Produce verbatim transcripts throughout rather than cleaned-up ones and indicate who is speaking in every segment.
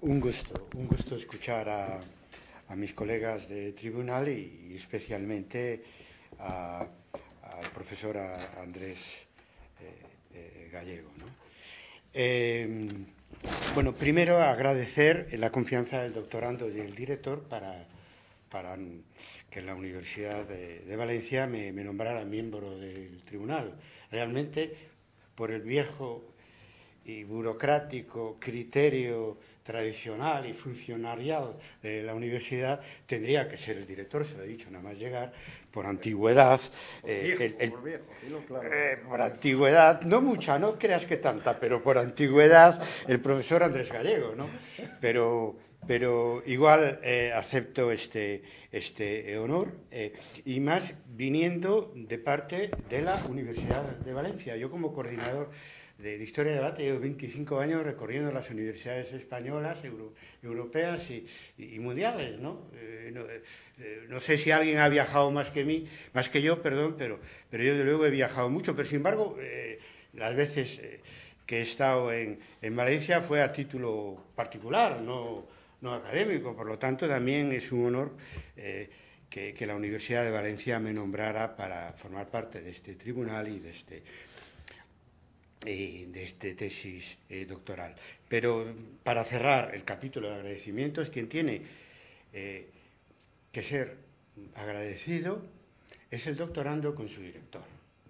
Speaker 1: un gusto, un gusto escuchar a, a mis colegas de tribunal y, y especialmente a, al profesor Andrés eh, eh, Gallego, ¿no? Eh, bueno, primero agradecer la confianza del doctorando y del director para, para que la Universidad de, de Valencia me, me nombrara miembro del tribunal. Realmente, por el viejo y burocrático criterio tradicional y funcionarial de la universidad, tendría que ser el director, se lo he dicho nada más llegar, por antigüedad.
Speaker 2: Por eh, viejo,
Speaker 1: el, el,
Speaker 2: por viejo, dilo claro.
Speaker 1: Eh, por antigüedad, no mucha, no creas que tanta, pero por antigüedad, el profesor Andrés Gallego, ¿no? Pero, pero igual eh, acepto este, este honor, eh, y más viniendo de parte de la Universidad de Valencia. Yo como coordinador de, de Historia y Debate llevo veinticinco años recorriendo las universidades españolas, euro, europeas y, y, y mundiales, ¿no? Eh, no, eh, no sé si alguien ha viajado más que mí, más que yo, perdón, pero, pero yo de luego he viajado mucho. Pero sin embargo, eh, las veces eh, que he estado en, en Valencia fue a título particular, no, no académico. Por lo tanto, también es un honor eh, que, que la Universidad de Valencia me nombrara para formar parte de este tribunal y de este de este tesis eh, doctoral. Pero para cerrar el capítulo de agradecimientos, quien tiene eh, que ser agradecido es el doctorando con su director.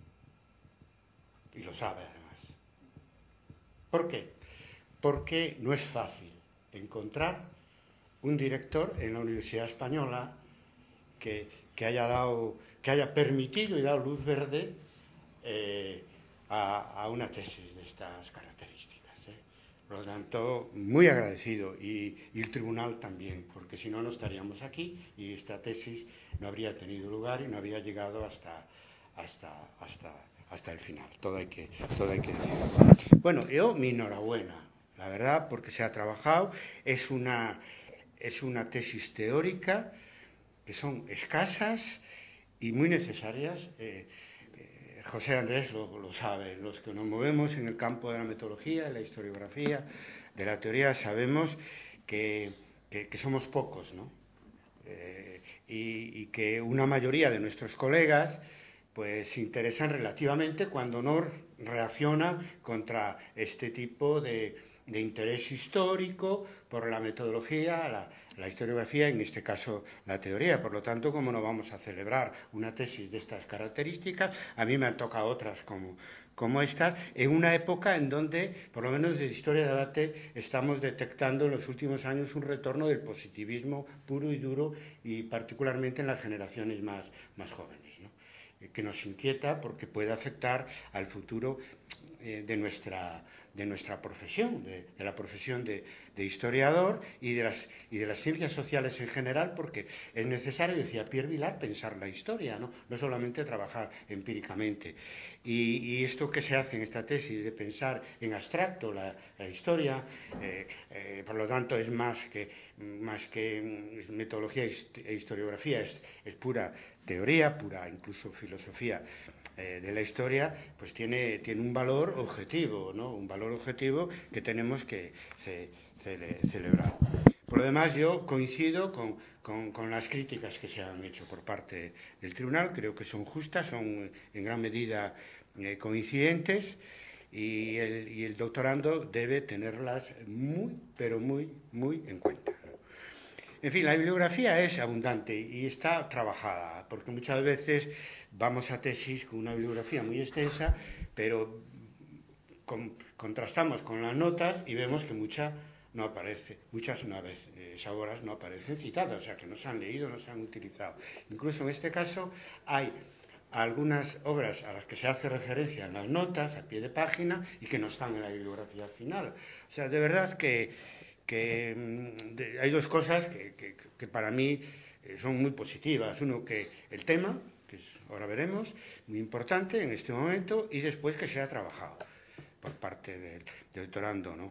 Speaker 1: Y lo sabe además. ¿Por qué? Porque no es fácil encontrar un director en la Universidad Española que, que haya dado, que haya permitido y dado luz verde eh, A, a una tesis de estas características, ¿eh? Por lo tanto, muy agradecido, y, y el tribunal también, porque si no, no estaríamos aquí y esta tesis no habría tenido lugar y no habría llegado hasta, hasta, hasta, hasta el final. Todo hay que, todo hay que decirlo. Bueno, yo mi enhorabuena, la verdad, porque se ha trabajado. Es una, es una tesis teórica que son escasas y muy necesarias. Eh, José Andrés lo, lo sabe, los que nos movemos en el campo de la metodología, de la historiografía, de la teoría, sabemos que, que, que somos pocos, ¿no? Eh, y, y que una mayoría de nuestros colegas pues se interesan relativamente cuando no reacciona contra este tipo de, de interés histórico por la metodología, la, la historiografía, en este caso la teoría. Por lo tanto, como no vamos a celebrar una tesis de estas características, a mí me han tocado otras como, como esta, en una época en donde, por lo menos desde Historia de Debate, estamos detectando en los últimos años un retorno del positivismo puro y duro, y particularmente en las generaciones más, más jóvenes, ¿no? Que nos inquieta porque puede afectar al futuro eh, de nuestra de nuestra profesión, de, de la profesión de, de historiador y de, las, y de las ciencias sociales en general, porque es necesario, decía Pierre Vilar, pensar la historia, no, no solamente trabajar empíricamente. Y, y esto que se hace en esta tesis de pensar en abstracto la, la historia, eh, eh, por lo tanto es más que, más que metodología e historiografía, es, es pura teoría, pura incluso filosofía eh, de la historia, pues tiene, tiene un valor objetivo, ¿no? Un valor objetivo que tenemos que ce, cele, celebrar. Por lo demás, yo coincido con, con, con las críticas que se han hecho por parte del tribunal. Creo que son justas, son en gran medida eh, coincidentes, y el, y el doctorando debe tenerlas muy, pero muy, muy en cuenta. En fin, la bibliografía es abundante y está trabajada, porque muchas veces vamos a tesis con una bibliografía muy extensa, pero con, contrastamos con las notas y vemos que mucha no aparece, muchas una vez esas obras no aparecen citadas, o sea que no se han leído, no se han utilizado. Incluso en este caso hay algunas obras a las que se hace referencia en las notas, a pie de página, y que no están en la bibliografía final. O sea, de verdad que que de, hay dos cosas que, que, que para mí eh, son muy positivas. Uno, que el tema, que es, ahora veremos, muy importante en este momento, y después que se ha trabajado por parte del, del doctorando, ¿no?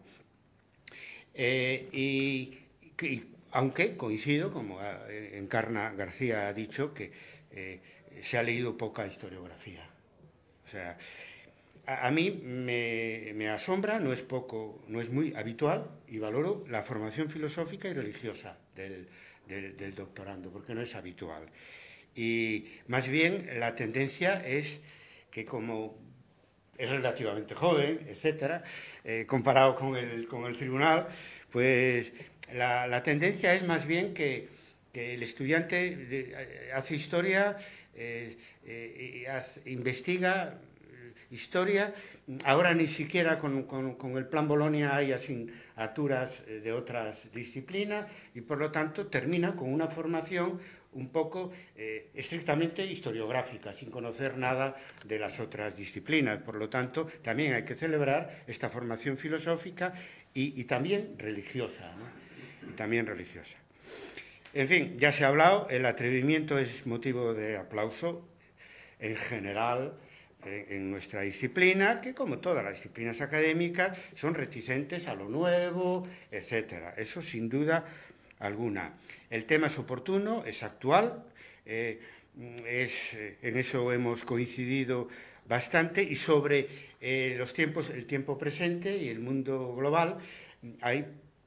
Speaker 1: Eh, y, y aunque coincido, como eh, Encarna García ha dicho, que eh, se ha leído poca historiografía. O sea, a, a mí me, me asombra, no es poco, no es muy habitual, y valoro la formación filosófica y religiosa del, del, del doctorando, porque no es habitual. Y más bien la tendencia es que, como es relativamente joven, etcétera, eh, comparado con el, con el tribunal, pues la, la tendencia es más bien que, que el estudiante de, hace historia, eh, eh, hace, investiga historia. Ahora ni siquiera con, con, con el plan Bolonia hay asignaturas de otras disciplinas y por lo tanto termina con una formación un poco eh, estrictamente historiográfica, sin conocer nada de las otras disciplinas. Por lo tanto, también hay que celebrar esta formación filosófica y, y también religiosa, ¿no? Y también religiosa. En fin, ya se ha hablado, el atrevimiento es motivo de aplauso en general eh, en nuestra disciplina, que como todas las disciplinas académicas son reticentes a lo nuevo, etcétera. Eso sin duda alguna. El tema es oportuno, es actual, eh, es, eh, en eso hemos coincidido bastante, y sobre eh, los tiempos, el tiempo presente y el mundo global hay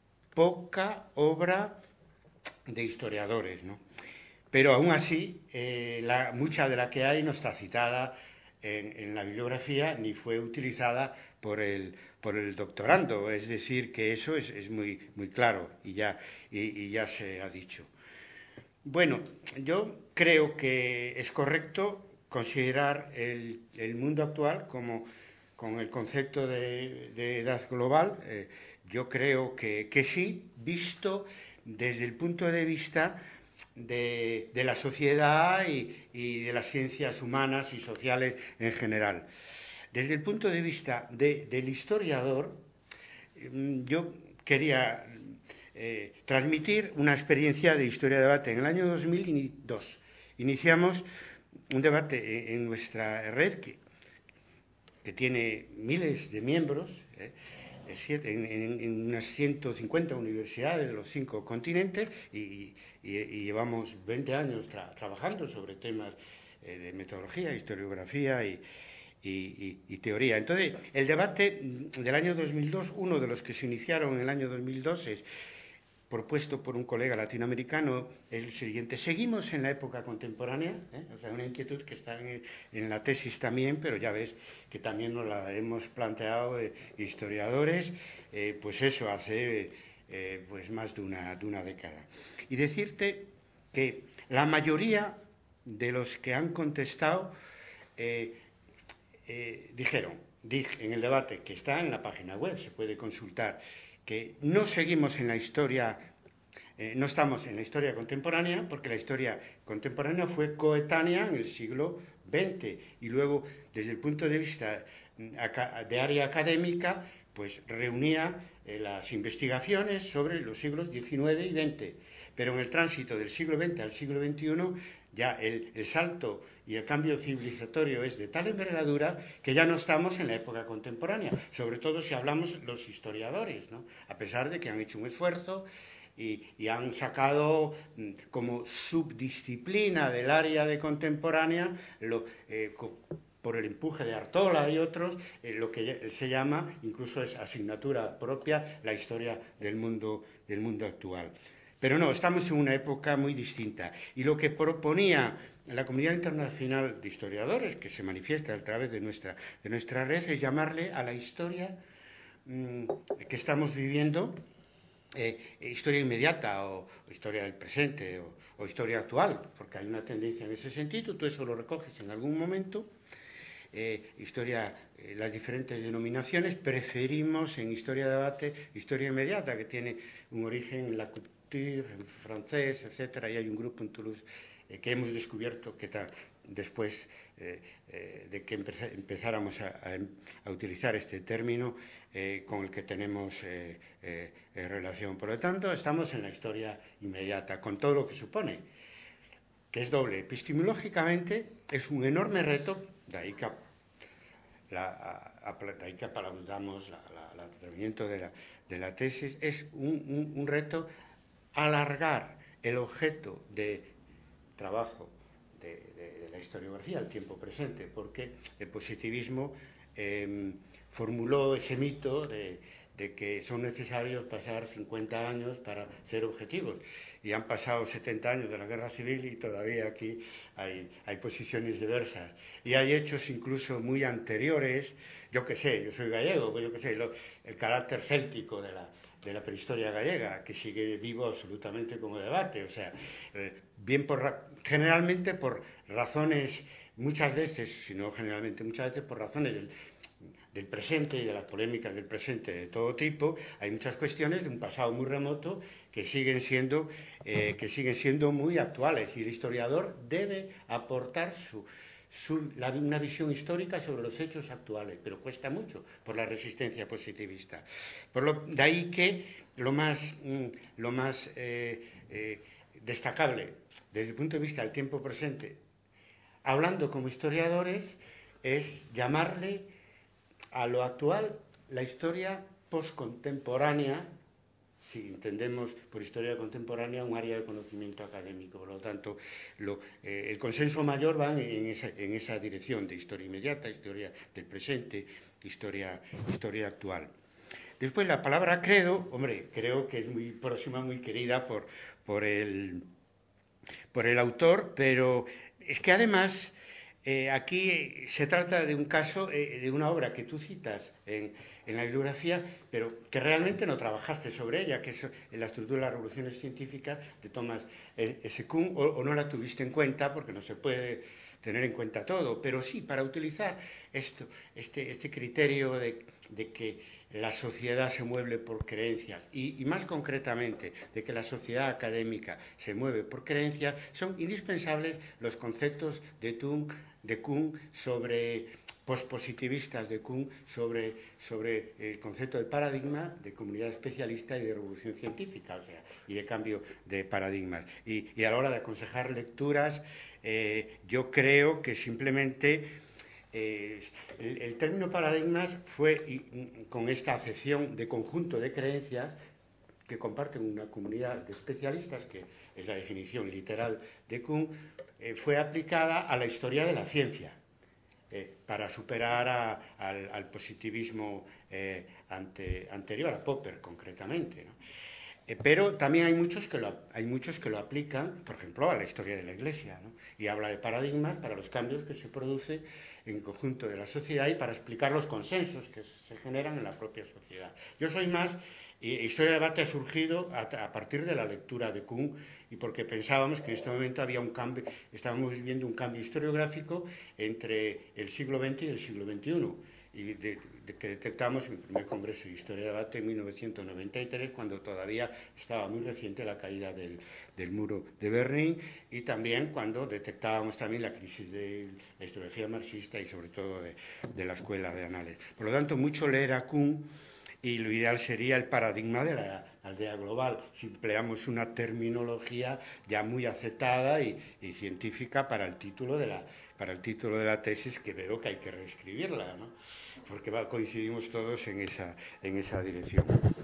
Speaker 1: poca obra de historiadores, ¿no? Pero aún así, eh, la, mucha de la que hay no está citada en, en la bibliografía ni fue utilizada por el, por el doctorando. Es decir, que eso es, es muy, muy claro y ya, y, y ya se ha dicho. Bueno, yo creo que es correcto considerar el, el mundo actual como con el concepto de, de edad global. Eh, yo creo que, que sí, visto desde el punto de vista de, de la sociedad y, y de las ciencias humanas y sociales en general. Desde el punto de vista de, del historiador, yo quería eh, transmitir una experiencia de historia de debate. En el año dos mil dos iniciamos un debate en nuestra red que, que tiene miles de miembros, eh, en, en, en unas ciento cincuenta universidades de los cinco continentes, y, y, y llevamos veinte años tra trabajando sobre temas eh, de metodología, historiografía y, y, y, y teoría. Entonces, el debate del año dos mil dos, uno de los que se iniciaron en el año dos mil dos, es propuesto por un colega latinoamericano, el siguiente: seguimos en la época contemporánea, ¿eh? O sea, una inquietud que está en, en la tesis también, pero ya ves que también nos la hemos planteado eh, historiadores, eh, pues eso, hace eh, pues más de una, de una década. Y decirte que la mayoría de los que han contestado eh, eh, dijeron, dije en el debate, que está en la página web, se puede consultar, que no seguimos en la historia, eh, no estamos en la historia contemporánea, porque la historia contemporánea fue coetánea en el siglo veinte, y luego, desde el punto de vista de área académica, pues reunía eh, las investigaciones sobre los siglos diecinueve y veinte. Pero en el tránsito del siglo veinte al siglo veintiuno, ya el, el salto y el cambio civilizatorio es de tal envergadura que ya no estamos en la época contemporánea, sobre todo si hablamos los historiadores, ¿no? A pesar de que han hecho un esfuerzo y, y han sacado como subdisciplina del área de contemporánea, lo, eh, por el empuje de Artola y otros, eh, lo que se llama, incluso es asignatura propia, la historia del mundo, del mundo actual. Pero no, estamos en una época muy distinta. Y lo que proponía la comunidad internacional de historiadores, que se manifiesta a través de nuestra, de nuestra red, es llamarle a la historia mmm, que estamos viviendo eh, historia inmediata o, o historia del presente o, o historia actual, porque hay una tendencia en ese sentido. Tú eso lo recoges en algún momento. Eh, historia, eh, las diferentes denominaciones. Preferimos en historia de debate historia inmediata, que tiene un origen en la cultura, en francés, etcétera, y hay un grupo en Toulouse eh, que hemos descubierto que tal, después eh, eh, de que empez empezáramos a, a, a utilizar este término eh, con el que tenemos eh, eh, relación. Por lo tanto, estamos en la historia inmediata, con todo lo que supone, que es doble. Epistemológicamente es un enorme reto, de ahí que, la, a, a, de ahí que aplaudamos el atrevimiento de la, de la tesis, es un, un, un reto alargar el objeto de trabajo de, de, de la historiografía al tiempo presente, porque el positivismo eh, formuló ese mito de, de que son necesarios pasar cincuenta años para ser objetivos. Y han pasado setenta años de la Guerra Civil y todavía aquí hay, hay posiciones diversas. Y hay hechos incluso muy anteriores, yo qué sé, yo soy gallego, pues yo qué sé, lo, el carácter céltico de la, de la prehistoria gallega, que sigue vivo absolutamente como debate. O sea, eh, bien por, generalmente por razones, muchas veces, si no generalmente muchas veces por razones del, del presente y de las polémicas del presente de todo tipo, hay muchas cuestiones de un pasado muy remoto que siguen siendo, eh, que siguen siendo muy actuales, y el historiador debe aportar su, su, la, una visión histórica sobre los hechos actuales, pero cuesta mucho por la resistencia positivista. Por lo, de ahí que lo más, mm, lo más eh, eh, destacable desde el punto de vista del tiempo presente, hablando como historiadores, es llamarle a lo actual la historia postcontemporánea, si entendemos por historia contemporánea un área de conocimiento académico. Por lo tanto, lo, eh, el consenso mayor va en esa, en esa dirección de historia inmediata, historia del presente, historia, historia actual. Después, la palabra credo, hombre, creo que es muy próxima, muy querida por, por, el, por el autor, pero es que además eh, aquí se trata de un caso, eh, de una obra que tú citas en, en la bibliografía, pero que realmente no trabajaste sobre ella, que es en la estructura de las revoluciones científicas de Thomas S. Kuhn, o, o no la tuviste en cuenta porque no se puede tener en cuenta todo, pero sí, para utilizar esto, este, este criterio de, de que la sociedad se mueve por creencias y, y más concretamente de que la sociedad académica se mueve por creencias, son indispensables los conceptos de Kuhn, de Kuhn sobre pospositivistas de Kuhn sobre, sobre el concepto de paradigma, de comunidad especialista y de revolución científica, o sea, y de cambio de paradigmas. Y, y a la hora de aconsejar lecturas, eh, yo creo que simplemente eh, el, el término paradigmas fue y, con esta acepción de conjunto de creencias que comparten una comunidad de especialistas, que es la definición literal de Kuhn, eh, fue aplicada a la historia de la ciencia. Eh, para superar a, al, al positivismo eh, ante, anterior, a Popper concretamente, ¿no? Eh, pero también hay muchos, que lo, hay muchos que lo aplican, por ejemplo, a la historia de la Iglesia, ¿no? Y habla de paradigmas para los cambios que se producen en el conjunto de la sociedad y para explicar los consensos que se generan en la propia sociedad. Yo soy más, y Historia de Debate ha surgido a, a partir de la lectura de Kuhn, y porque pensábamos que en este momento había un cambio, estábamos viviendo un cambio historiográfico entre el siglo veinte y el siglo veintiuno, y de, de, que detectamos en el primer Congreso de Historia de Debate en mil novecientos noventa y tres, cuando todavía estaba muy reciente la caída del, del muro de Berlín, y también cuando detectábamos también la crisis de la historiografía marxista y sobre todo de, de la escuela de Anales. Por lo tanto, mucho leer a Kuhn, y lo ideal sería el paradigma de la aldea global, si empleamos una terminología ya muy aceptada y, y científica para el título de la para el título de la tesis, que veo que hay que reescribirla, ¿no? Porque va, coincidimos todos en esa, en esa dirección.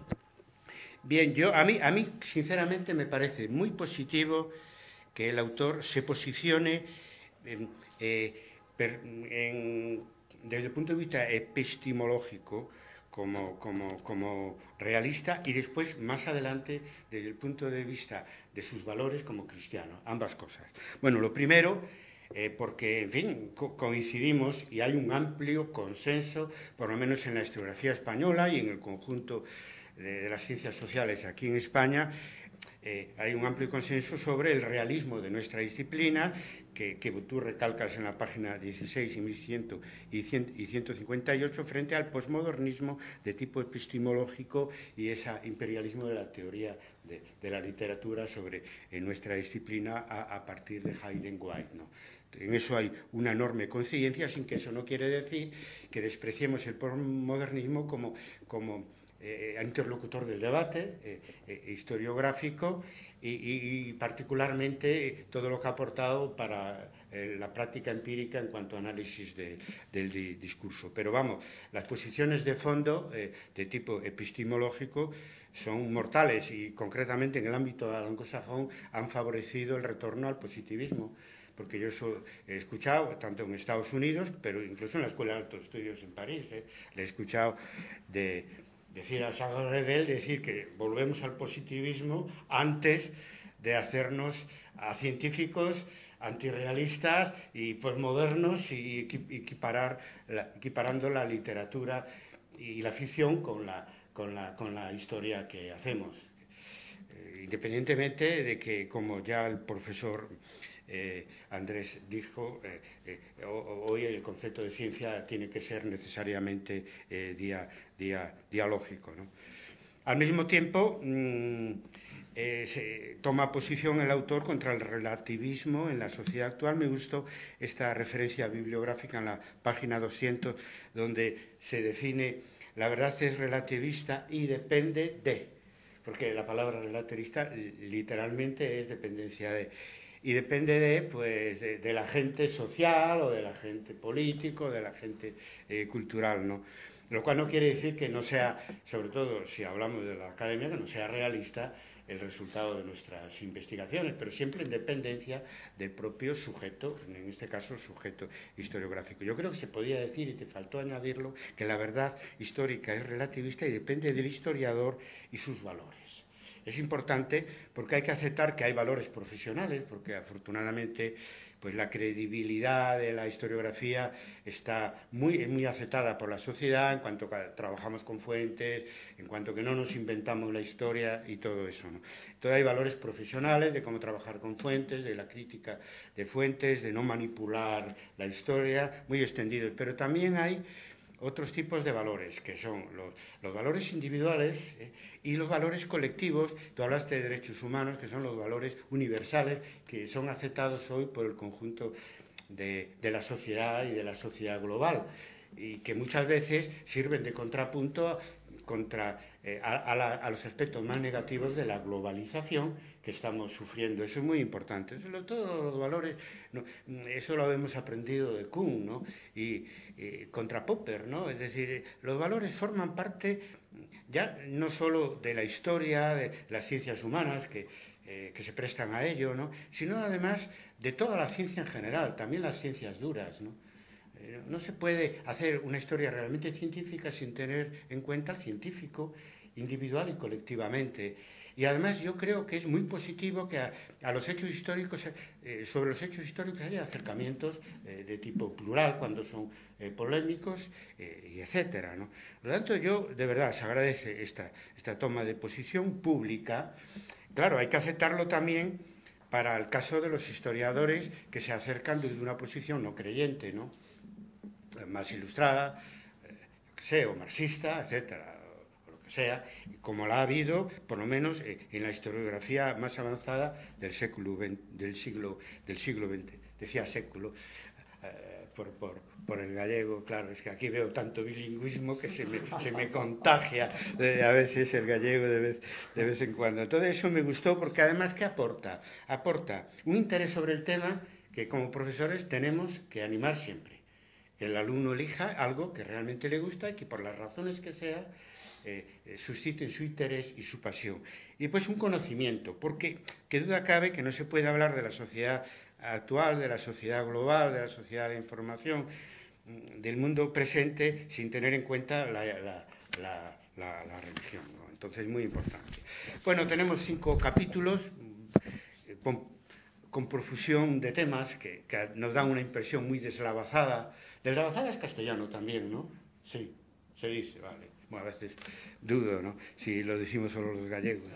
Speaker 1: Bien, yo a mí, a mí sinceramente me parece muy positivo que el autor se posicione en, eh, per, en, desde el punto de vista epistemológico como, como, como realista, y después, más adelante, desde el punto de vista de sus valores como cristiano, ambas cosas. Bueno, lo primero, eh, porque, en fin, co coincidimos y hay un amplio consenso, por lo menos en la historiografía española y en el conjunto de, de las ciencias sociales aquí en España, eh, hay un amplio consenso sobre el realismo de nuestra disciplina, que, que tú recalcas en la página dieciséis y cien y ciento cincuenta y ocho, frente al posmodernismo de tipo epistemológico y ese imperialismo de la teoría de, de la literatura sobre en nuestra disciplina a, a partir de Hayden White, ¿no? En eso hay una enorme coincidencia, sin que eso no quiere decir que despreciemos el posmodernismo como, como eh, interlocutor del debate eh, eh, historiográfico y, y, y particularmente todo lo que ha aportado para eh, la práctica empírica en cuanto a análisis de, del di, discurso. Pero vamos, las posiciones de fondo eh, de tipo epistemológico son mortales y concretamente en el ámbito anglosajón han favorecido el retorno al positivismo. porque yo eso he escuchado tanto en Estados Unidos, pero incluso en la Escuela de Altos Estudios en París, ¿eh? Le he escuchado de, decir a Charles Rebel, decir que volvemos al positivismo antes de hacernos a científicos antirrealistas y posmodernos y equiparar la, equiparando la literatura y la ficción con la, con la, con la historia que hacemos. Eh, independientemente de que, como ya el profesor eh, Andrés dijo, eh, eh, hoy el concepto de ciencia tiene que ser necesariamente eh, dia, dia, dialógico, ¿no? Al mismo tiempo, mmm, Eh, se toma posición el autor contra el relativismo en la sociedad actual. Me gustó esta referencia bibliográfica en la página doscientos, donde se define la verdad es relativista y depende de, porque la palabra relativista literalmente es dependencia de, y depende de, pues, de, del agente social o del agente político, del agente eh, cultural, ¿no? Lo cual no quiere decir que no sea, sobre todo si hablamos de la academia, que no sea realista el resultado de nuestras investigaciones, pero siempre en dependencia del propio sujeto, en este caso el sujeto historiográfico. Yo creo que se podía decir, y te faltó añadirlo, que la verdad histórica es relativista y depende del historiador y sus valores. Es importante porque hay que aceptar que hay valores profesionales, porque afortunadamente pues la credibilidad de la historiografía está muy, muy aceptada por la sociedad en cuanto que trabajamos con fuentes, en cuanto que no nos inventamos la historia y todo eso, ¿no? Entonces hay valores profesionales de cómo trabajar con fuentes, de la crítica de fuentes, de no manipular la historia, muy extendidos, pero también hay otros tipos de valores, que son los, los valores individuales eh, y los valores colectivos. Tú hablaste de derechos humanos, que son los valores universales, que son aceptados hoy por el conjunto de, de la sociedad y de la sociedad global, y que muchas veces sirven de contrapunto contra eh, a, a, la, a los aspectos más negativos de la globalización que estamos sufriendo. Eso es muy importante. Eso, todos los valores, no, eso lo hemos aprendido de Kuhn, ¿no? Y, y contra Popper, ¿no? Es decir, los valores forman parte ya no solo de la historia, de las ciencias humanas que, eh, que se prestan a ello, ¿no? Sino además de toda la ciencia en general, también las ciencias duras, ¿no? No se puede hacer una historia realmente científica sin tener en cuenta al científico individual y colectivamente. Y además yo creo que es muy positivo que a, a los hechos históricos, eh, sobre los hechos históricos haya acercamientos eh, de tipo plural cuando son eh, polémicos, eh, y etcétera, ¿no? Por lo tanto, yo de verdad se agradece esta, esta toma de posición pública. Claro, hay que aceptarlo también para el caso de los historiadores que se acercan desde una posición no creyente, ¿no? Más ilustrada, eh, que sea, o marxista, etcétera, o lo que sea, como la ha habido, por lo menos, eh, en la historiografía más avanzada del século veinte, del siglo del siglo veinte. Decía século eh, por, por, por el gallego, claro, es que aquí veo tanto bilingüismo que se me, se me contagia de, a veces el gallego de vez, de vez en cuando. Todo eso me gustó porque además, ¿qué aporta? Aporta un interés sobre el tema que como profesores tenemos que animar siempre. Que el alumno elija algo que realmente le gusta y que por las razones que sea eh, susciten su interés y su pasión. Y después un conocimiento, porque qué duda cabe que no se puede hablar de la sociedad actual, de la sociedad global, de la sociedad de información, del mundo presente, sin tener en cuenta la, la, la, la, la religión, ¿no? Entonces, muy importante. Bueno, tenemos cinco capítulos eh, con, con profusión de temas que, que nos dan una impresión muy deslavazada. Deslavazada es castellano también, ¿no? Sí, se dice, vale. Bueno, a veces dudo, ¿no? Si lo decimos solo los gallegos.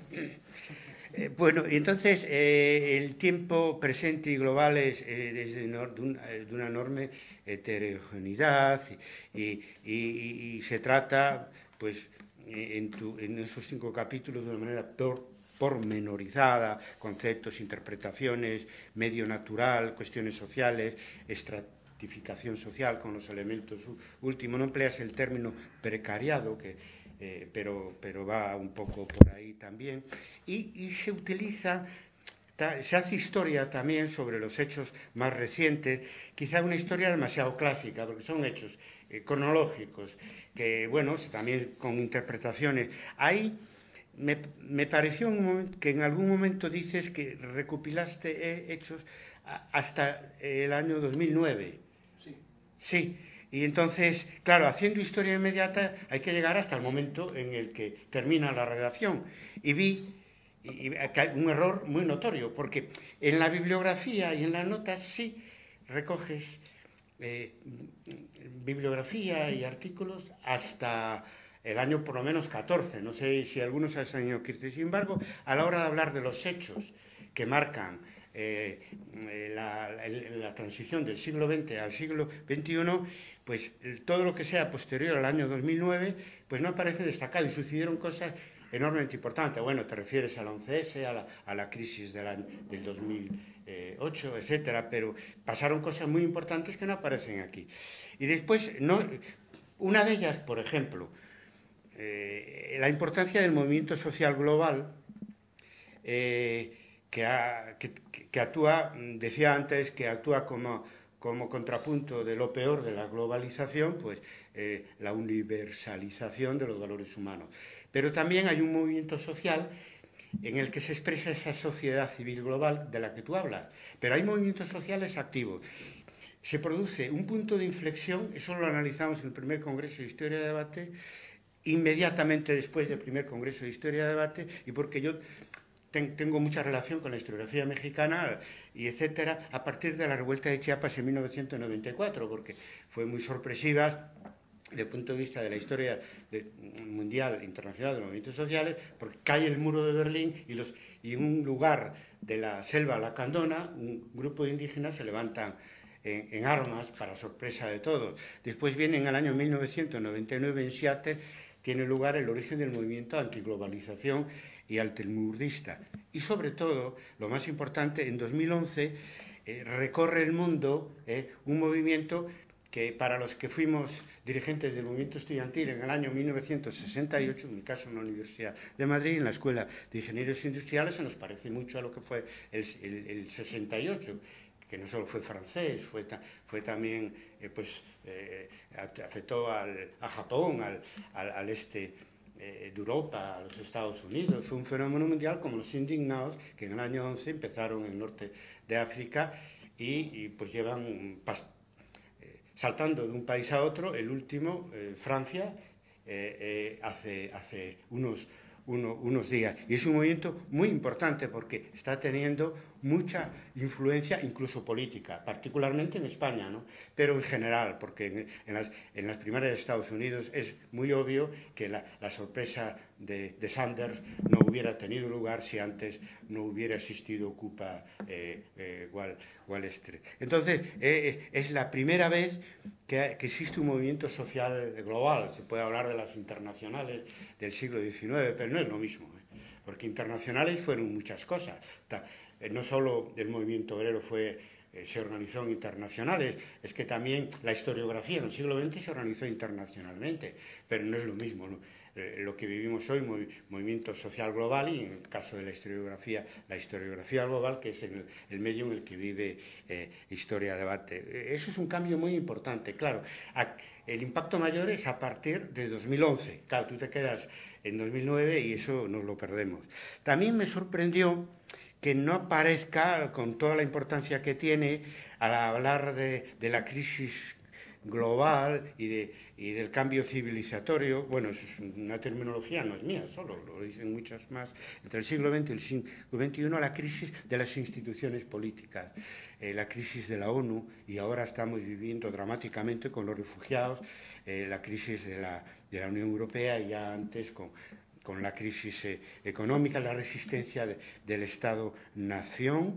Speaker 1: Eh, bueno, y entonces eh, el tiempo presente y global es, eh, es de, de, un, de una enorme heterogeneidad y, y, y, y se trata, pues, en, tu, en esos cinco capítulos de una manera por, pormenorizada, conceptos, interpretaciones, medio natural, cuestiones sociales, estratificación social con los elementos últimos. No empleas el término precariado, que Eh, pero, pero va un poco por ahí también, y, y se utiliza, ta, se hace historia también sobre los hechos más recientes, quizá una historia demasiado clásica, porque son hechos eh, cronológicos, que bueno, también con interpretaciones. Ahí me, me pareció un momento, que en algún momento dices que recopilaste eh, hechos hasta el año dos mil nueve.
Speaker 2: Sí.
Speaker 1: Sí, y entonces, claro, haciendo historia inmediata hay que llegar hasta el momento en el que termina la redacción. Y vi y, y, que hay un error muy notorio, porque en la bibliografía y en las notas sí recoges eh, bibliografía y artículos hasta el año por lo menos catorce, no sé si algunos han año quince. Sin embargo, a la hora de hablar de los hechos que marcan eh, la, la, la transición del siglo veinte al siglo veintiuno, pues todo lo que sea posterior al año dos mil nueve, pues no aparece destacado y sucedieron cosas enormemente importantes. Bueno, te refieres a la once ese, a la, a la crisis del, año, del dos mil ocho, etcétera, pero pasaron cosas muy importantes que no aparecen aquí. Y después, no, una de ellas, por ejemplo, eh, la importancia del movimiento social global, eh, que, ha, que, que actúa, decía antes, que actúa como, como contrapunto de lo peor de la globalización, pues eh, la universalización de los valores humanos. Pero también hay un movimiento social en el que se expresa esa sociedad civil global de la que tú hablas. Pero hay movimientos sociales activos. Se produce un punto de inflexión, eso lo analizamos en el primer Congreso de Historia y Debate, inmediatamente después del primer Congreso de Historia y Debate, y porque yo ten, tengo mucha relación con la historiografía mexicana y etcétera, a partir de la revuelta de Chiapas en mil novecientos noventa y cuatro, porque fue muy sorpresiva desde el punto de vista de la historia de, mundial, internacional de los movimientos sociales, porque cae el muro de Berlín y, los, y en un lugar de la selva lacandona, un grupo de indígenas se levantan en, en armas para sorpresa de todos. Después viene en el año mil novecientos noventa y nueve en Seattle, tiene lugar el origen del movimiento antiglobalización y altermundista. Y sobre todo, lo más importante, en dos mil once eh, recorre el mundo eh, un movimiento que para los que fuimos dirigentes del movimiento estudiantil en el año mil novecientos sesenta y ocho, en mi caso en la Universidad de Madrid, en la Escuela de Ingenieros Industriales, se nos parece mucho a lo que fue el, el, el sesenta y ocho, que no solo fue francés, fue, fue también, eh, pues, eh, afectó al, a Japón, al, al, al este eh, de Europa, a los Estados Unidos. Fue un fenómeno mundial como los indignados, que en el año once empezaron en el norte de África y, y pues llevan saltando de un país a otro. El último, eh, Francia, eh, eh, hace, hace unos, uno, unos días. Y es un movimiento muy importante porque está teniendo mucha influencia, incluso política, particularmente en España, ¿no? Pero en general, porque en, en, las, en las primarias de Estados Unidos es muy obvio que la, la sorpresa de, de Sanders no hubiera tenido lugar si antes no hubiera existido Ocupa eh, eh, Wall, Wall Street. Entonces, eh, es la primera vez que, que existe un movimiento social global. Se puede hablar de las internacionales del siglo diecinueve, pero no es lo mismo, ¿eh? Porque internacionales fueron muchas cosas. No solo el movimiento obrero fue, eh, se organizó en internacionales, es que también la historiografía en el siglo veinte se organizó internacionalmente, pero no es lo mismo, ¿no? Eh, lo que vivimos hoy, movi movimiento social global, y en el caso de la historiografía, la historiografía global, que es el, el medio en el que vive eh, historia-debate. Eso es un cambio muy importante, claro. A, el impacto mayor es a partir de dos mil once. Claro, tú te quedas en dos mil nueve y eso nos lo perdemos. También me sorprendió que no aparezca con toda la importancia que tiene al hablar de, de la crisis global y, de, y del cambio civilizatorio. Bueno, es una terminología, no es mía solo, lo dicen muchas más, entre el siglo veinte y el siglo veintiuno, la crisis de las instituciones políticas, eh, la crisis de la ONU, y ahora estamos viviendo dramáticamente con los refugiados, eh, la crisis de la, de la Unión Europea, y ya antes con con la crisis eh, económica, la resistencia de, del Estado-nación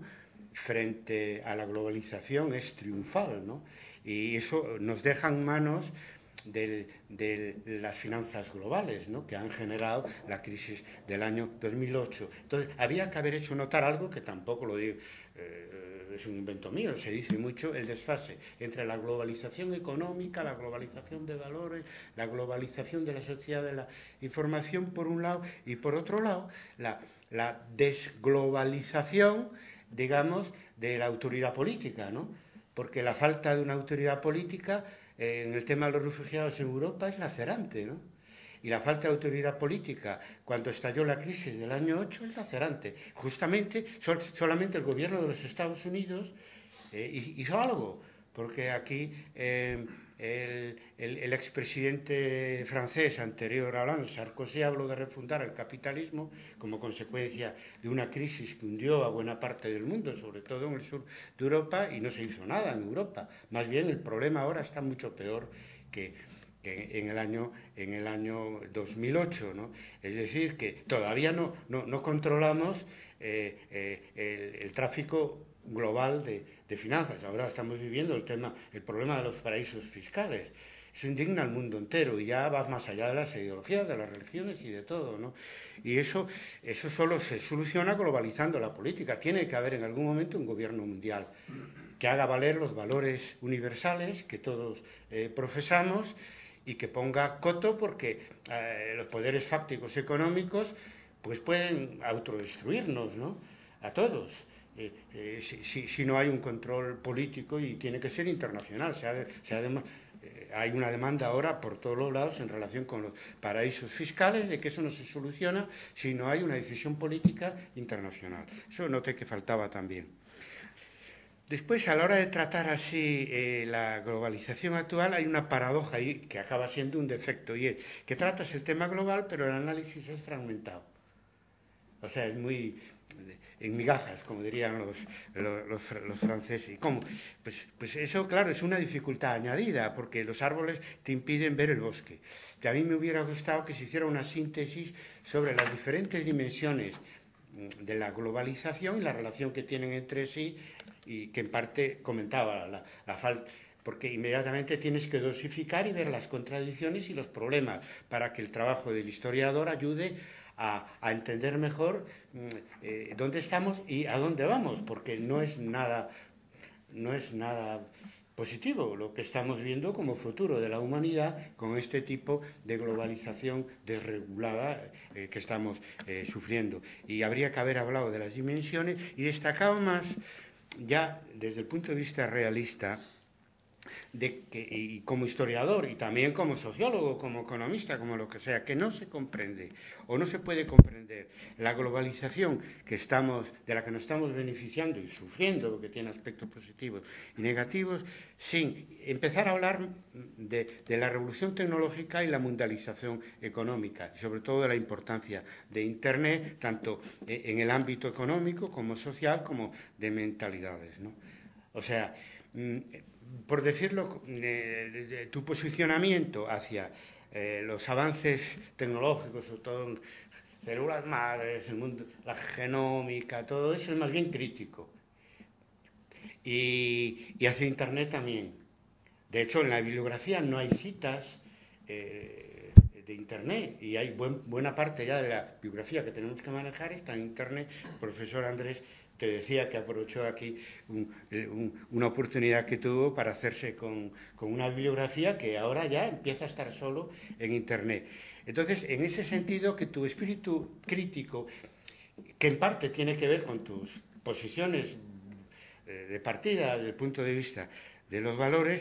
Speaker 1: frente a la globalización es triunfal, ¿no? Y eso nos deja en manos de, de las finanzas globales, ¿no?, que han generado la crisis del año dos mil ocho. Entonces, había que haber hecho notar algo que tampoco lo digo, eh, es un invento mío, se dice mucho, el desfase entre la globalización económica, la globalización de valores, la globalización de la sociedad de la información, por un lado, y por otro lado, la, la desglobalización, digamos, de la autoridad política, ¿no? Porque la falta de una autoridad política eh, en el tema de los refugiados en Europa es lacerante, ¿no? Y la falta de autoridad política cuando estalló la crisis del año ocho es lacerante. Justamente, sol, solamente el gobierno de los Estados Unidos eh, hizo algo, porque aquí eh, el, el, el expresidente francés anterior a Hollande, Sarkozy, habló de refundar el capitalismo como consecuencia de una crisis que hundió a buena parte del mundo, sobre todo en el sur de Europa, y no se hizo nada en Europa. Más bien el problema ahora está mucho peor que, que en el año en el año dos mil ocho, ¿no? Es decir, que todavía no, no, no controlamos eh, eh, el, el tráfico global de, de finanzas. Ahora estamos viviendo el tema, el problema de los paraísos fiscales. Eso indigna al mundo entero y ya va más allá de las ideologías, de las religiones y de todo, ¿no? Y eso, eso solo se soluciona globalizando la política. Tiene que haber en algún momento un gobierno mundial que haga valer los valores universales que todos eh, profesamos y que ponga coto, porque eh, los poderes fácticos económicos pues pueden autodestruirnos, ¿no? A todos. Eh, eh, si, si, si no hay un control político, y tiene que ser internacional. Se ha de, se ha de, eh, hay una demanda ahora por todos los lados en relación con los paraísos fiscales, de que eso no se soluciona si no hay una decisión política internacional. Eso noté que faltaba también. Después, a la hora de tratar así eh, la globalización actual, hay una paradoja ahí que acaba siendo un defecto, y es que tratas el tema global, pero el análisis es fragmentado. O sea, es muy en migajas, como dirían los, los, los, los franceses. ¿Y cómo? Pues, pues eso, claro, es una dificultad añadida, porque los árboles te impiden ver el bosque. Que a mí me hubiera gustado que se hiciera una síntesis sobre las diferentes dimensiones de la globalización y la relación que tienen entre sí, y que en parte comentaba la, la falta, porque inmediatamente tienes que dosificar y ver las contradicciones y los problemas para que el trabajo del historiador ayude a, a entender mejor eh, dónde estamos y a dónde vamos, porque no es nada, no es nada positivo lo que estamos viendo como futuro de la humanidad con este tipo de globalización desregulada eh, que estamos eh, sufriendo. Y habría que haber hablado de las dimensiones y destacado más, ya desde el punto de vista realista, de que, y como historiador y también como sociólogo, como economista, como lo que sea, que no se comprende o no se puede comprender la globalización que estamos, de la que nos estamos beneficiando y sufriendo, lo que tiene aspectos positivos y negativos, sin empezar a hablar de, de la revolución tecnológica y la mundialización económica, y sobre todo de la importancia de Internet, tanto en el ámbito económico como social, como de mentalidades, ¿no? O sea, por decirlo, eh, de tu posicionamiento hacia eh, los avances tecnológicos, sobre todo células madres, el mundo, la genómica, todo eso es más bien crítico. Y, y hacia Internet también. De hecho, en la bibliografía no hay citas eh, de Internet, y hay buen, buena parte ya de la bibliografía que tenemos que manejar está en Internet. El profesor Andrés te decía que aprovechó aquí un, un, una oportunidad que tuvo para hacerse con, con una bibliografía que ahora ya empieza a estar solo en Internet. Entonces, en ese sentido, que tu espíritu crítico, que en parte tiene que ver con tus posiciones eh, de partida, desde el punto de vista de los valores,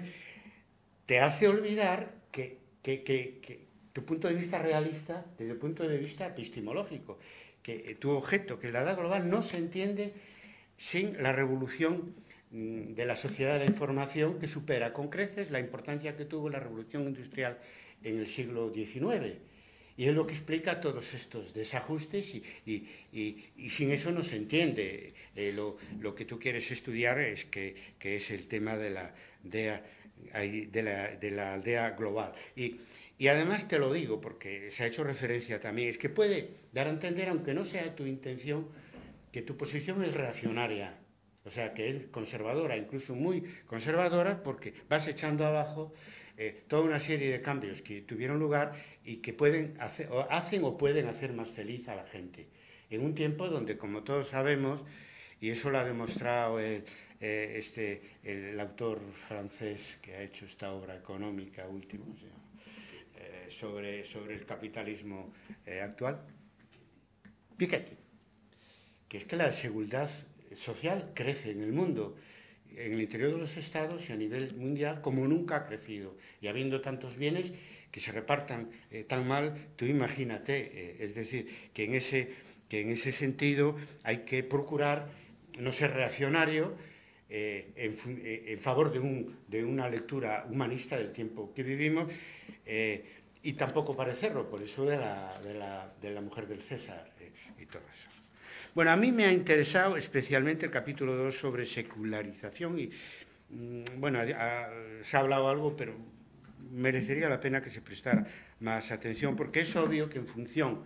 Speaker 1: te hace olvidar que, que, que, que tu punto de vista realista, desde el punto de vista epistemológico, que tu objeto, que es la edad global, no se entiende sin la revolución de la sociedad de la información, que supera con creces la importancia que tuvo la revolución industrial en el siglo diecinueve. Y es lo que explica todos estos desajustes, y, y, y, y sin eso no se entiende. Eh, lo, lo que tú quieres estudiar es que, que es el tema de la, de, de, la, de la aldea global. Y, y además te lo digo porque se ha hecho referencia también, es que puede dar a entender, aunque no sea tu intención, que tu posición es reaccionaria, o sea, que es conservadora, incluso muy conservadora, porque vas echando abajo eh, toda una serie de cambios que tuvieron lugar y que pueden hacer, o hacen o pueden hacer más feliz a la gente. En un tiempo donde, como todos sabemos, y eso lo ha demostrado el, eh, este, el autor francés que ha hecho esta obra económica última, o sea, eh, sobre, sobre el capitalismo eh, actual, Piketty, que es que la desigualdad social crece en el mundo, en el interior de los estados y a nivel mundial, como nunca ha crecido. Y habiendo tantos bienes que se repartan eh, tan mal, tú imagínate, eh, es decir, que en, ese, que en ese sentido hay que procurar no ser reaccionario, eh, en, en favor de, un, de una lectura humanista del tiempo que vivimos, eh, y tampoco parecerlo, por eso de la, de la, de la mujer del César eh, y todo eso. Bueno, a mí me ha interesado especialmente el capítulo dos sobre secularización y, mmm, bueno, a, a, se ha hablado algo, pero merecería la pena que se prestara más atención, porque es obvio que en función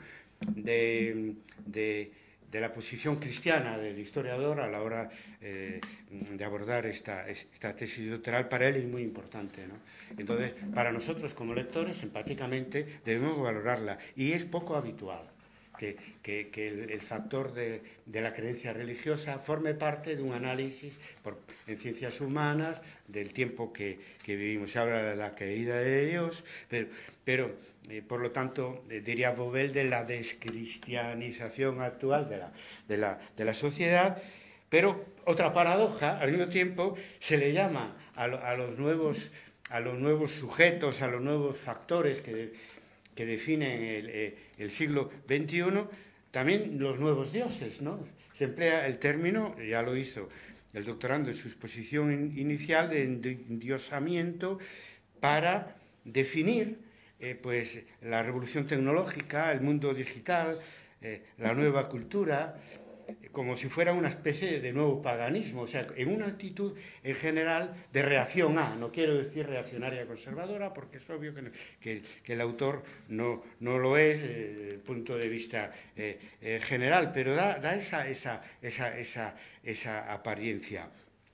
Speaker 1: de, de, de la posición cristiana del historiador a la hora eh, de abordar esta, esta tesis doctoral, para él es muy importante, ¿no? Entonces, para nosotros como lectores, empáticamente, debemos valorarla, y es poco habitual que, que, que el, el factor de, de la creencia religiosa forme parte de un análisis por, en ciencias humanas del tiempo que, que vivimos. Se habla de la caída de Dios, pero, pero eh, por lo tanto, eh, diría Bobel, de la descristianización actual de la, de la, de la sociedad. Pero otra paradoja, al mismo tiempo, se le llama a, lo, a, los, nuevos, a los nuevos sujetos, a los nuevos factores que, que definen el, el siglo veintiuno, también los nuevos dioses, ¿no? Se emplea el término, ya lo hizo el doctorando en su exposición in, inicial, de endiosamiento, para definir eh, pues, la revolución tecnológica, el mundo digital, eh, la nueva cultura, como si fuera una especie de nuevo paganismo, o sea, en una actitud en general de reacción a, no quiero decir reaccionaria conservadora, porque es obvio que, no, que, que el autor no, no lo es eh, desde el punto de vista eh, eh, general, pero da, da esa, esa, esa, esa, esa apariencia.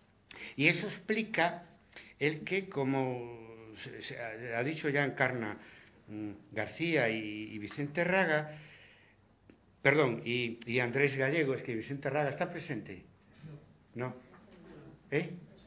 Speaker 1: Y eso explica el que, como se, se ha, ha dicho ya Encarna mm, García y, y Vicente Raga, Perdón, y, y Andrés Gallego, es que Vicente Raga está presente. No. ¿Eh?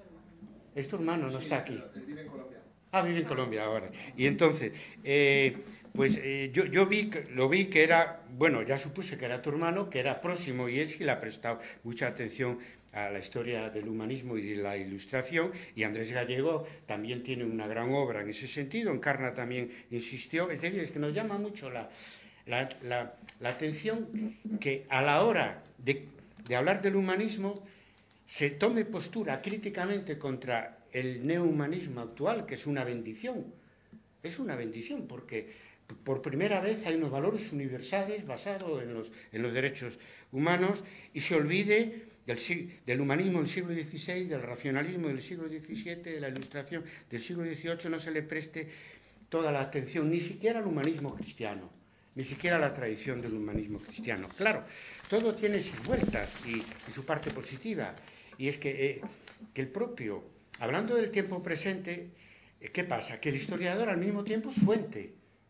Speaker 1: Es tu hermano, no está aquí.
Speaker 2: Él vive en Colombia.
Speaker 1: Ah, vive en Colombia ahora. Y entonces, eh, pues eh, yo, yo vi, lo vi que era, bueno, ya supuse que era tu hermano, que era próximo, y él sí le ha prestado mucha atención a la historia del humanismo y de la ilustración, y Andrés Gallego también tiene una gran obra en ese sentido. Encarna también insistió, es decir, es que nos llama mucho la... La, la, la atención que a la hora de, de hablar del humanismo se tome postura críticamente contra el neohumanismo actual, que es una bendición. Es una bendición porque por primera vez hay unos valores universales basados en los, en los derechos humanos, y se olvide del, del humanismo del siglo dieciséis, del racionalismo del siglo diecisiete, de la ilustración del siglo dieciocho, no se le preste toda la atención, ni siquiera al humanismo cristiano, ni siquiera la tradición del humanismo cristiano. Claro, todo tiene sus vueltas y, y su parte positiva, y es que, eh, que el propio, hablando del tiempo presente, eh, ¿qué pasa? Que el historiador al mismo tiempo es fuente,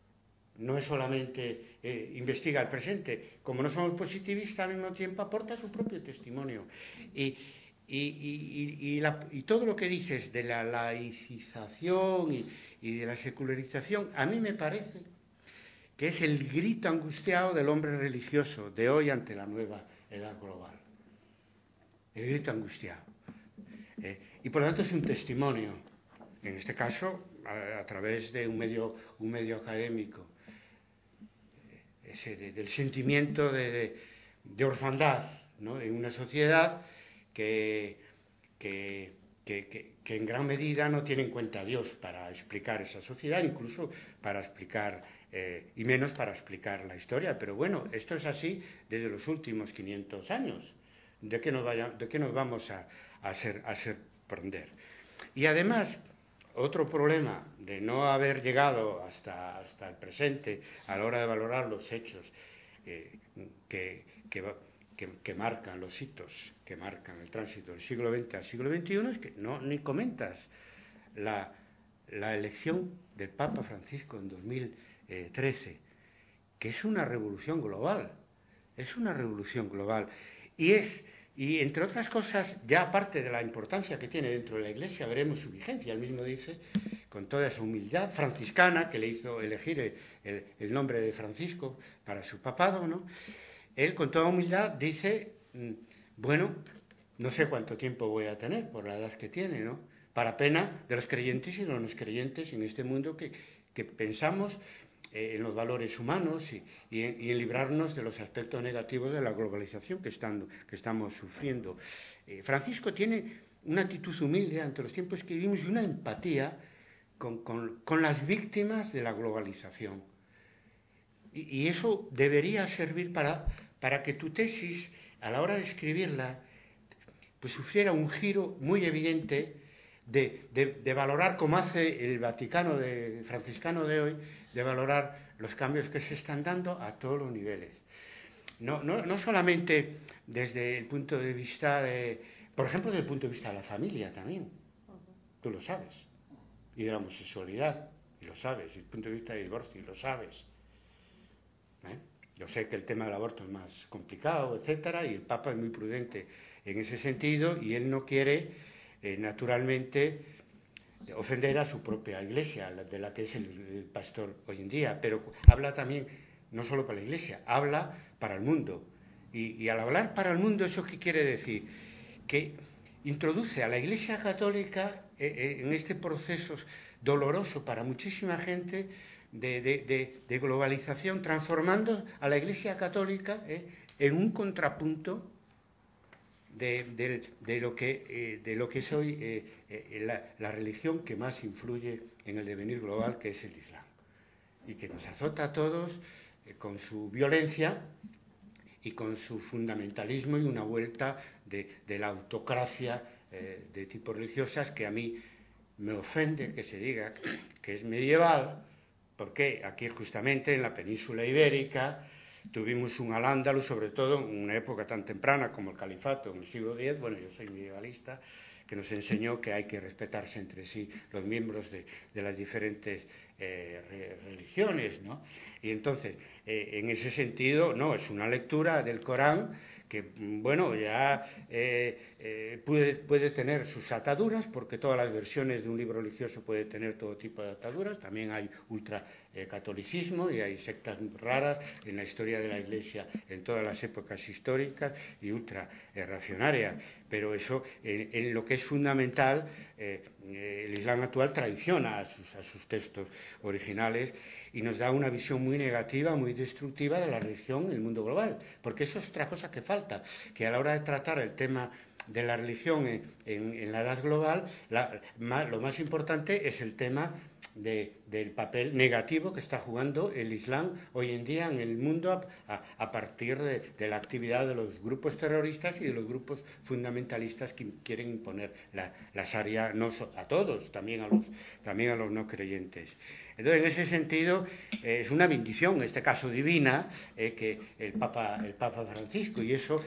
Speaker 1: no es solamente eh, investiga el presente, como no somos positivistas, al mismo tiempo aporta su propio testimonio. Y, y, y, y, la, y todo lo que dices de la laicización y, y de la secularización, a mí me parece que es el grito angustiado del hombre religioso de hoy ante la nueva edad global. El grito angustiado. Eh, y por lo tanto es un testimonio, en este caso a, a través de un medio, un medio académico, eh, ese de, del sentimiento de, de, de orfandad, ¿no? En una sociedad que, que, que, que, que en gran medida no tiene en cuenta a Dios para explicar esa sociedad, incluso para explicar... Eh, y menos para explicar la historia. Pero bueno, esto es así desde los últimos quinientos años. ¿De qué nos, vaya, de qué nos vamos a, a, ser, a sorprender? Y además, otro problema de no haber llegado hasta, hasta el presente a la hora de valorar los hechos eh, que, que, que, que marcan los hitos, que marcan el tránsito del siglo veinte al siglo veintiuno, es que no ni comentas la, la elección del Papa Francisco en dos mil trece, que es una revolución global, es una revolución global, y es, y entre otras cosas, ya aparte de la importancia que tiene dentro de la Iglesia, veremos su vigencia. Él mismo dice, con toda esa humildad franciscana que le hizo elegir el, el, el nombre de Francisco para su papado, ¿no? Él con toda humildad dice, bueno, no sé cuánto tiempo voy a tener por la edad que tiene, ¿no? Para pena de los creyentes y de los no creyentes en este mundo que, que pensamos en los valores humanos y, y, en, y en librarnos de los aspectos negativos de la globalización que, están, que estamos sufriendo. Eh, Francisco tiene una actitud humilde ante los tiempos que vivimos y una empatía con, con, con las víctimas de la globalización. Y, y eso debería servir para, para que tu tesis, a la hora de escribirla, pues sufriera un giro muy evidente de, de, de valorar, como hace el Vaticano de, franciscano de hoy, de valorar los cambios que se están dando a todos los niveles. No, no, no solamente desde el punto de vista de, por ejemplo, desde el punto de vista de la familia también, tú lo sabes, y de la homosexualidad, y lo sabes, y el punto de vista del divorcio, y lo sabes. ¿Eh? Yo sé que el tema del aborto es más complicado, etcétera, y el Papa es muy prudente en ese sentido, y él no quiere, eh, naturalmente, ofender a su propia iglesia, de la que es el, el pastor hoy en día, pero habla también, no solo para la iglesia, habla para el mundo. Y, y al hablar para el mundo, ¿eso qué quiere decir? Que introduce a la Iglesia Católica eh, eh, en este proceso doloroso para muchísima gente de, de, de, de globalización, transformando a la Iglesia Católica eh, en un contrapunto de, de, de, lo, que, eh, de lo que es hoy eh, eh, la, la religión que más influye en el devenir global, que es el Islam, y que nos azota a todos eh, con su violencia y con su fundamentalismo y una vuelta de, de la autocracia eh, de tipo religiosas que a mí me ofende que se diga que es medieval, porque aquí justamente en la península ibérica tuvimos un al-Ándalus, sobre todo en una época tan temprana como el califato, en el siglo diez, bueno, yo soy medievalista, que nos enseñó que hay que respetarse entre sí los miembros de, de las diferentes eh, re, religiones, ¿no? Y entonces, eh, en ese sentido, no, es una lectura del Corán que, bueno, ya eh, eh, puede, puede tener sus ataduras, porque todas las versiones de un libro religioso pueden tener todo tipo de ataduras. También hay ultracatolicismo eh, y hay sectas raras en la historia de la Iglesia en todas las épocas históricas y ultra eh, racionarias. Pero eso, en, en lo que es fundamental, eh, eh, el Islam actual traiciona a sus, a sus textos originales y nos da una visión muy negativa, muy destructiva de la religión en el mundo global, porque eso es otra cosa que falta, que a la hora de tratar el tema de la religión en, en, en la edad global, la, más, lo más importante es el tema de, del papel negativo que está jugando el Islam hoy en día en el mundo a, a, a partir de, de la actividad de los grupos terroristas y de los grupos fundamentalistas que quieren imponer la, la Sharia no a todos, también a los, también a los no creyentes. Entonces, en ese sentido, eh, es una bendición, en este caso divina, eh, que el Papa, el Papa Francisco, y eso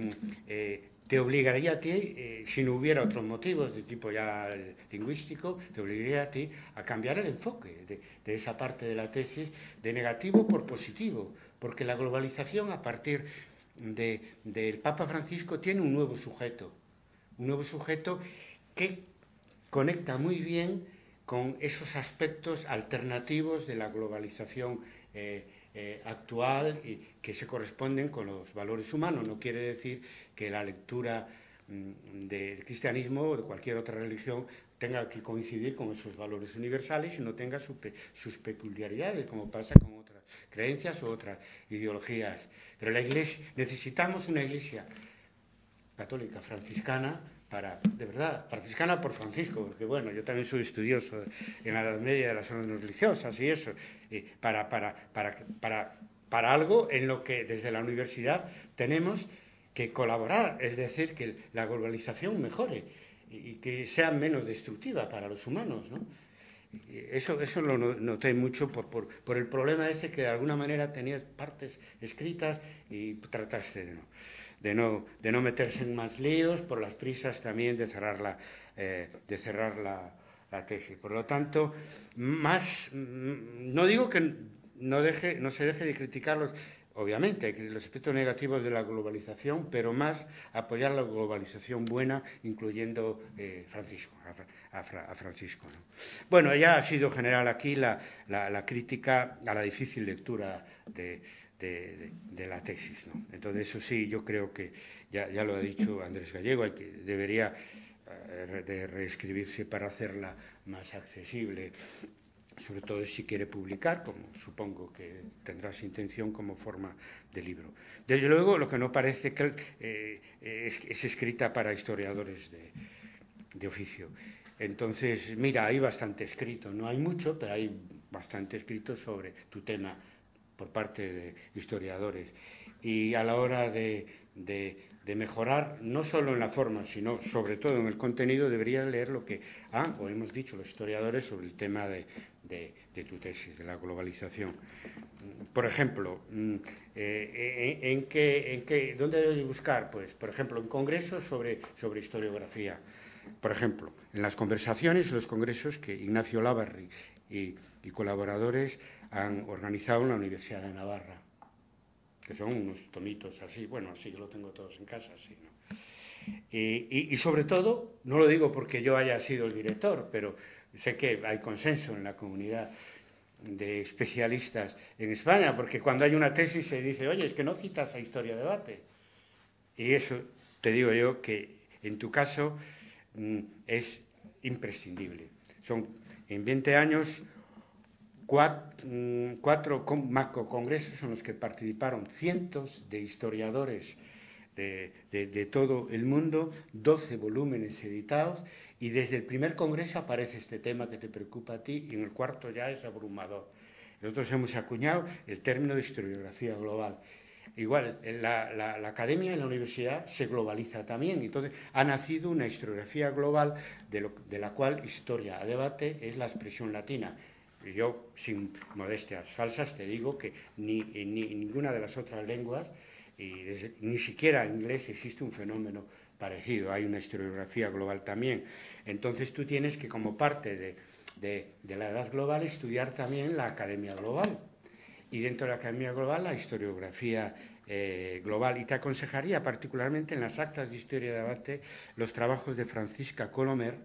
Speaker 1: eh, te obligaría a ti, eh, si no hubiera otros motivos de tipo ya lingüístico, te obligaría a ti a cambiar el enfoque de, de esa parte de la tesis, de negativo por positivo, porque la globalización a partir de, del Papa Francisco tiene un nuevo sujeto, un nuevo sujeto que conecta muy bien con esos aspectos alternativos de la globalización eh, eh, actual y que se corresponden con los valores humanos. No quiere decir que la lectura mmm, del cristianismo o de cualquier otra religión tenga que coincidir con esos valores universales y no tenga su pe sus peculiaridades, como pasa con otras creencias o otras ideologías. Pero la Iglesia, necesitamos una Iglesia católica franciscana, para, de verdad, franciscana por Francisco, porque bueno, yo también soy estudioso en la Edad Media de las órdenes religiosas y eso, y para, para, para, para, para algo en lo que desde la universidad tenemos que colaborar, es decir, que la globalización mejore y, y que sea menos destructiva para los humanos, ¿no? Eso, eso lo noté mucho por, por, por el problema ese que de alguna manera tenías partes escritas y trataste de no. De no, de no meterse en más líos, por las prisas también de cerrar la, eh, de cerrar la, la tesis. Por lo tanto, más, no digo que no, deje, no se deje de criticarlos, obviamente, los aspectos negativos de la globalización, pero más apoyar la globalización buena, incluyendo eh, Francisco, a, a, a Francisco, ¿no? Bueno, ya ha sido general aquí la, la, la crítica a la difícil lectura de De, de, de la tesis, ¿no? Entonces eso sí, yo creo que ya, ya lo ha dicho Andrés Gallego, hay que, debería eh, de reescribirse para hacerla más accesible, sobre todo si quiere publicar, como supongo que tendrá su intención como forma de libro. Desde luego, lo que no parece que eh, es, es escrita para historiadores de, de oficio. Entonces, mira, hay bastante escrito, no hay mucho, pero hay bastante escrito sobre tu tema por parte de historiadores. Y a la hora de, de, de mejorar, no solo en la forma, sino sobre todo en el contenido, deberías leer lo que han, o hemos dicho los historiadores sobre el tema de, de, de tu tesis, de la globalización. Por ejemplo, eh, en, en, qué, en qué, ¿dónde debes buscar? Pues, por ejemplo, en congresos sobre, sobre historiografía. Por ejemplo, en las conversaciones, los congresos que Ignacio Labarri y, y colaboradores han organizado en la Universidad de Navarra, que son unos tomitos así, bueno, así yo lo tengo todos en casa, así, ¿no? Y, y, y sobre todo, no lo digo porque yo haya sido el director, pero sé que hay consenso en la comunidad de especialistas en España, porque cuando hay una tesis se dice, oye, es que no citas a Historia Debate. Y eso, te digo yo, que en tu caso mmm, es imprescindible. Son, en veinte años, cuatro, mmm, cuatro macrocongresos en los que participaron cientos de historiadores de, de, de todo el mundo, doce volúmenes editados, y desde el primer congreso aparece este tema que te preocupa a ti, y en el cuarto ya es abrumador. Nosotros hemos acuñado el término de historiografía global. Igual, la, la, la academia en la universidad se globaliza también, entonces ha nacido una historiografía global de, lo, de la cual historia a debate es la expresión latina. Y yo, sin modestias falsas, te digo que ni en ni, ninguna de las otras lenguas, y desde, ni siquiera en inglés, existe un fenómeno parecido, hay una historiografía global también. Entonces tú tienes que, como parte de, de, de la edad global, estudiar también la academia global. Y dentro de la academia global, la historiografía eh, global. Y te aconsejaría particularmente en las actas de historia de debate los trabajos de Francisca Colomer.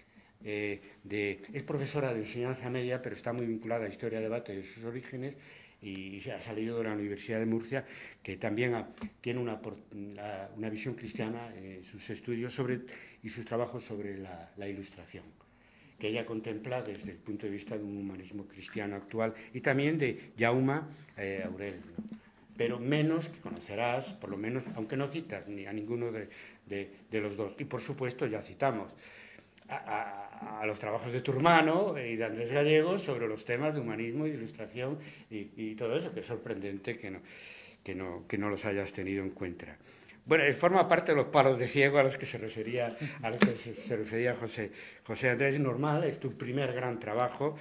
Speaker 1: Eh, de, es profesora de enseñanza media, pero está muy vinculada a historia de debate de sus orígenes, y, y ha salido de la Universidad de Murcia, que también ha, tiene una, una, una visión cristiana en sus estudios sobre, y sus trabajos sobre la, la ilustración, que ella contempla desde el punto de vista de un humanismo cristiano actual, y también de Jaume eh, Aurel, ¿no? Pero menos, que conocerás, por lo menos, aunque no citas ni a ninguno de, de, de los dos. Y por supuesto ya citamos a, a, a los trabajos de tu hermano y de Andrés Gallego sobre los temas de humanismo y de ilustración y, y todo eso, que es sorprendente que no, que, no, que no los hayas tenido en cuenta. Bueno, forma parte de los palos de ciego a los que se refería, a los que se, se refería José, José Andrés. Normal, es tu primer gran trabajo.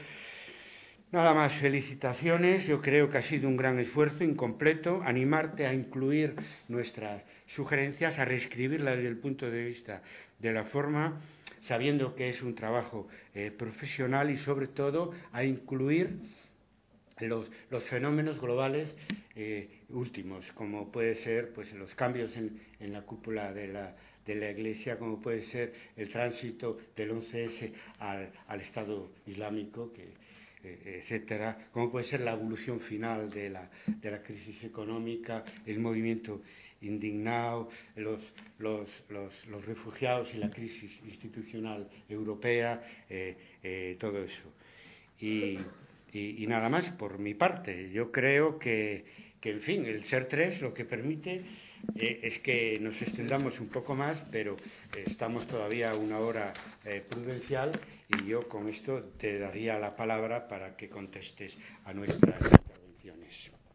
Speaker 1: Nada más, felicitaciones. Yo creo que ha sido un gran esfuerzo, incompleto. Animarte a incluir nuestras sugerencias, a reescribirlas desde el punto de vista de la forma, sabiendo que es un trabajo eh, profesional, y sobre todo a incluir Los, los fenómenos globales eh, últimos, como puede ser pues, los cambios en, en la cúpula de la, de la Iglesia, como puede ser el tránsito del once ese al, al Estado Islámico, que, eh, etcétera, como puede ser la evolución final de la, de la crisis económica, el movimiento indignado, los, los, los, los refugiados y la crisis institucional europea, eh, eh, todo eso. Y Y, y nada más por mi parte. Yo creo que, que en fin, el ser tres lo que permite eh, es que nos extendamos un poco más, pero eh, estamos todavía a una hora eh, prudencial, y yo con esto te daría la palabra para que contestes a nuestras intervenciones.